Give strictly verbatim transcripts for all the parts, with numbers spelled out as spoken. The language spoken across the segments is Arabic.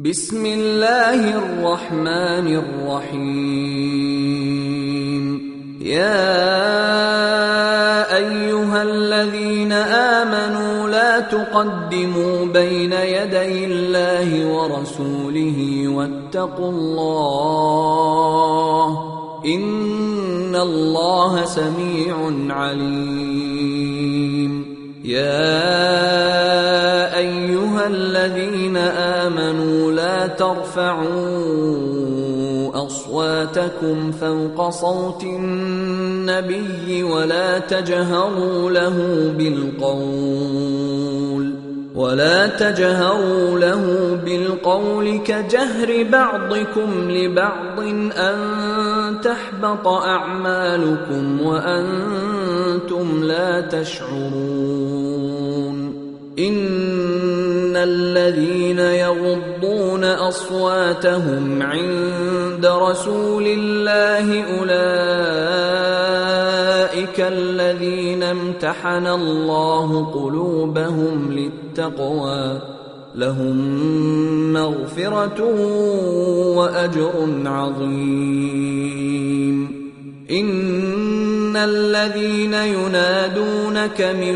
بسم الله الرحمن الرحيم. يا أيها الذين آمنوا لا تقدموا بين يدي الله ورسوله واتقوا الله إن الله سميع عليم. يا أيها الذين آمنوا لا ترفعوا أصواتكم فوق صوت النبي ولا تجهروا له بالقول ولا تجهروا له بالقول كجهر بعضكم لبعض أن تحبط أعمالكم وأنتم لا تشعرون. إن الذين يغضون أصواتهم عند رسول الله أولئك الذين امتحن الله قلوبهم للتقوى لهم مغفرة وأجر عظيم. إن الذين ينادونك من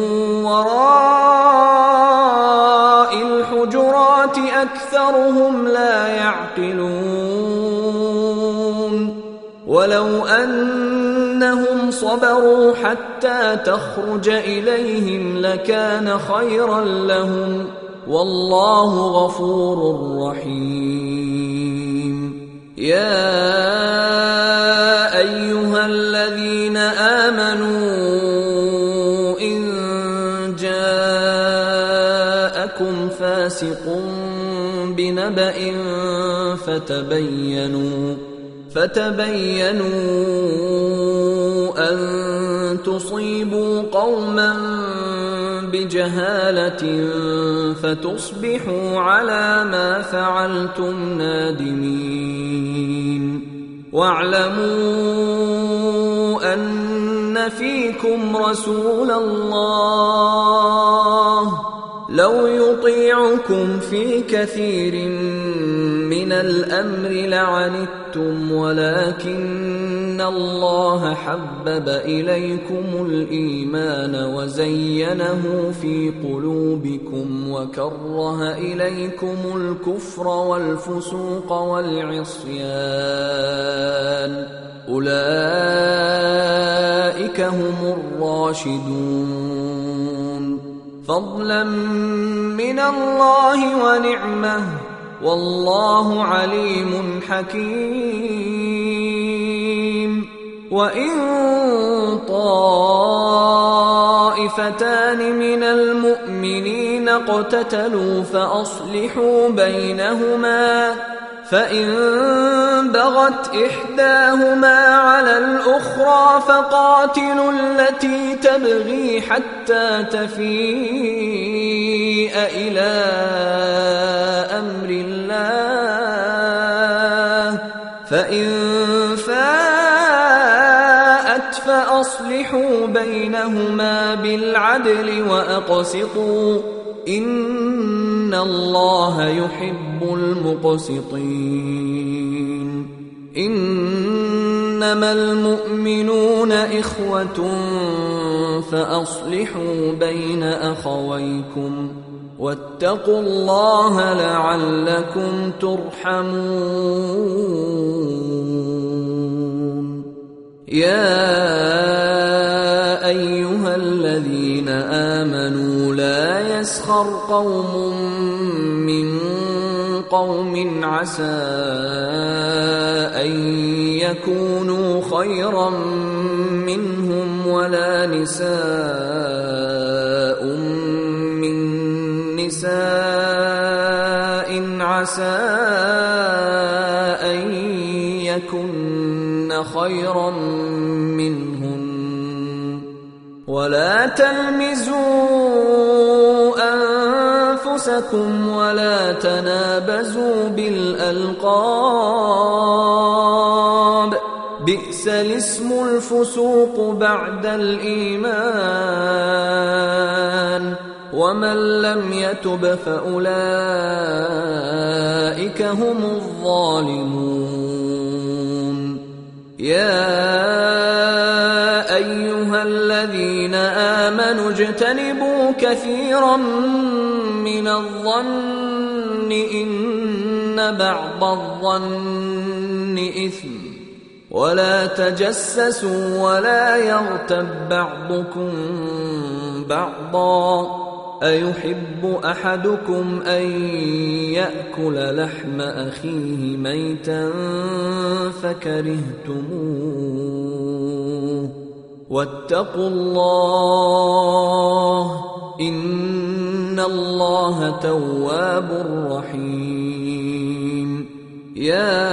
وراء الحجرات أكثرهم لا يعقلون. ولو أنهم صبروا حتى تخرج إليهم لكان خيرا لهم والله غفور رحيم. يا أيها الذين آمنوا إن جاءكم فاسق بنبأ فتبينوا فتبينوا أن تصيبوا قوما بجهالة فتصبحوا على ما فعلتم نادمين. واعلموا أن فيكم رسول الله لو يطيعكم في كثير من الأمر لعنتم ولكن الله حبب إليكم الإيمان وزينه في قلوبكم وكره إليكم الكفر والفسوق والعصيان أولئك هم الراشدون فضلا من الله ونعمه والله عليم حكيم. وإن طائفتان من المؤمنين اقتتلوا فأصلحوا بينهما فإن بغت إحداهما على الأخرى فقاتلوا التي تبغي حتى تفيء إلى أمر الله فإن فاءت فأصلحوا بينهما بالعدل وأقسطوا إن الله يحب المقسطين. إنما المؤمنون إخوة فأصلحوا بين أخويكم واتقوا الله لعلكم ترحمون. يا أيها الذين آمنوا لا يسخر قوم من قوم عسى أن يكونوا خيرا منهم ولا نساء من نساء عسى أن يكن خيرا منهن ولا تلمزوا أنفسكم ولا تنابزوا بالألقاب بئس الاسم الفسوق بعد الإيمان ومن لم يتب فأولئك أولئك هم الظالمون. يا أيها الذين آمنوا اجتنبوا كثيرا من الظن إن بعض الظن إثم ولا تجسسوا ولا يغتب بعضكم بعضا أيحب أحدكم أن يأكل لحم أخيه ميتا فكرهتموه واتقوا الله إن الله تواب رحيم. يا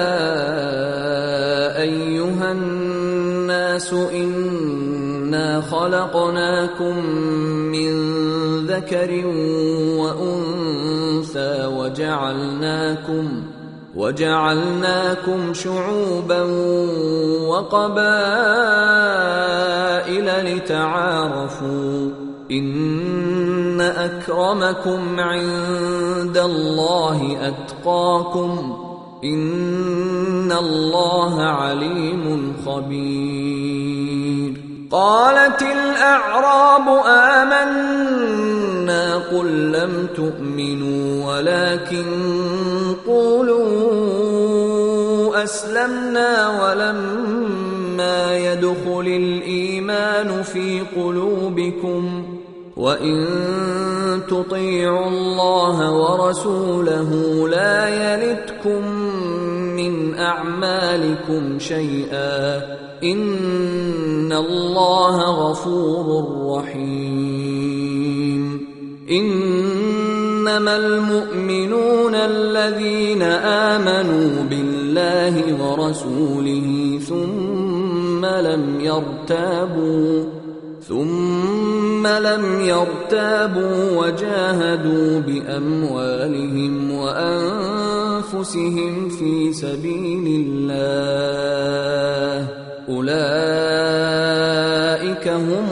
أيها الناس إنا خلقناكم من ذكر وأنثى وجعلناكم وجعلناكم شعوبا وقبائل لتعارفوا إن أكرمكم عند الله أتقاكم إن الله عليم خبير. قالت الأعراب آمنا قل لم تؤمنوا ولكن قولوا أسلمنا ولما يدخل الإيمان في قلوبكم وإن تطيعوا الله ورسوله لا يلتكم من أعمالكم شيئا إن الله غفور رحيم. إنما المؤمنون الذين آمنوا بالله ورسوله ثم لم يرتابوا ثم لم يرتابوا وجاهدوا بأموالهم وأنفسهم في سبيل الله أولئك هم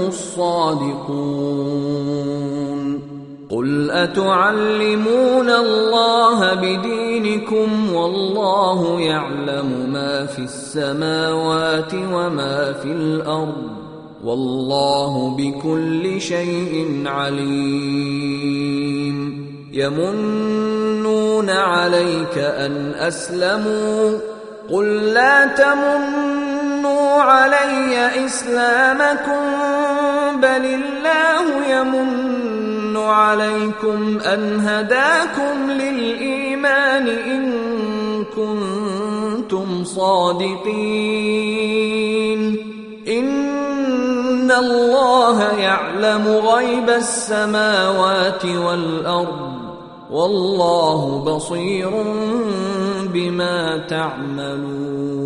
الصادقون. قل أتعلمون الله بدينكم والله يعلم ما في السماوات وما في الأرض والله بكل شيء عليم. يمنون عليك أن أسلموا قل لا تمنوا علي إسلامكم بل الله يمن عليكم أن هداكم للإيمان إن كنتم صادقين. إن الله يعلم غيب السماوات والأرض والله بصير بما تعملون.